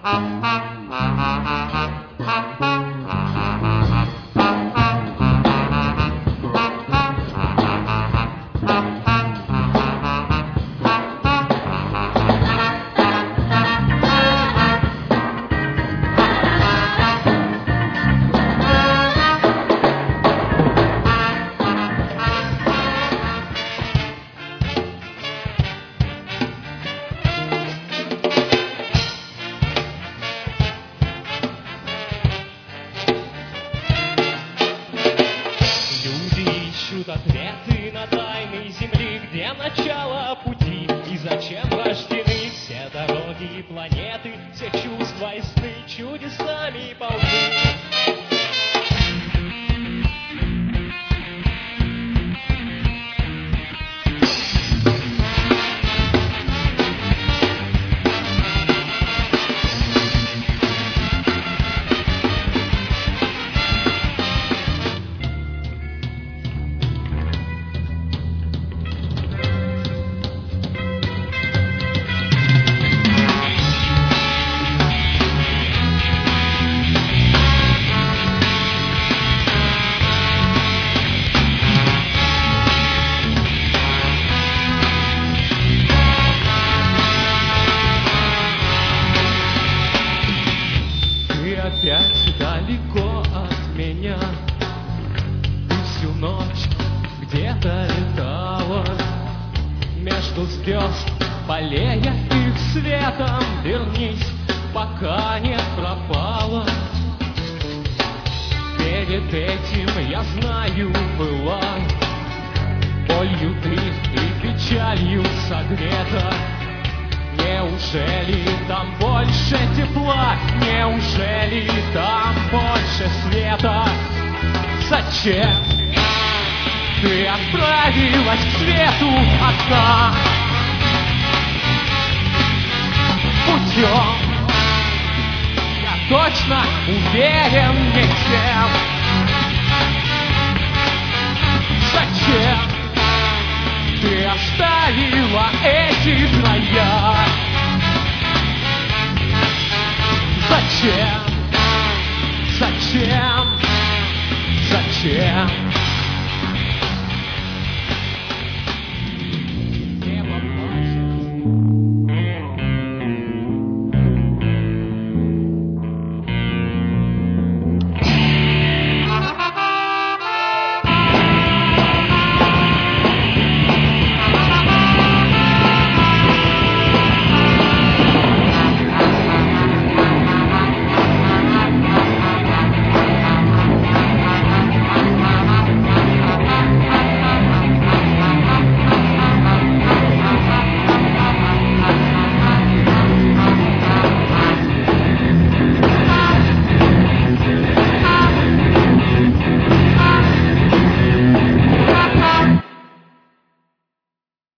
Ответы на тайны земли, где начало пути и зачем рождены все дороги и планеты, все чувства и сны чудесами полны. Опять далеко от меня, ты всю ночь где-то летала между звезд, полея их светом. Вернись, пока не пропала. Перед этим, я знаю, была болью ты и печалью согрета. Неужели там больше тепла? Неужели там больше света? Зачем ты отправилась к свету одна? Путем, я точно уверен, не тем. Зачем ты оставила эти края? Зачем? Зачем? Зачем?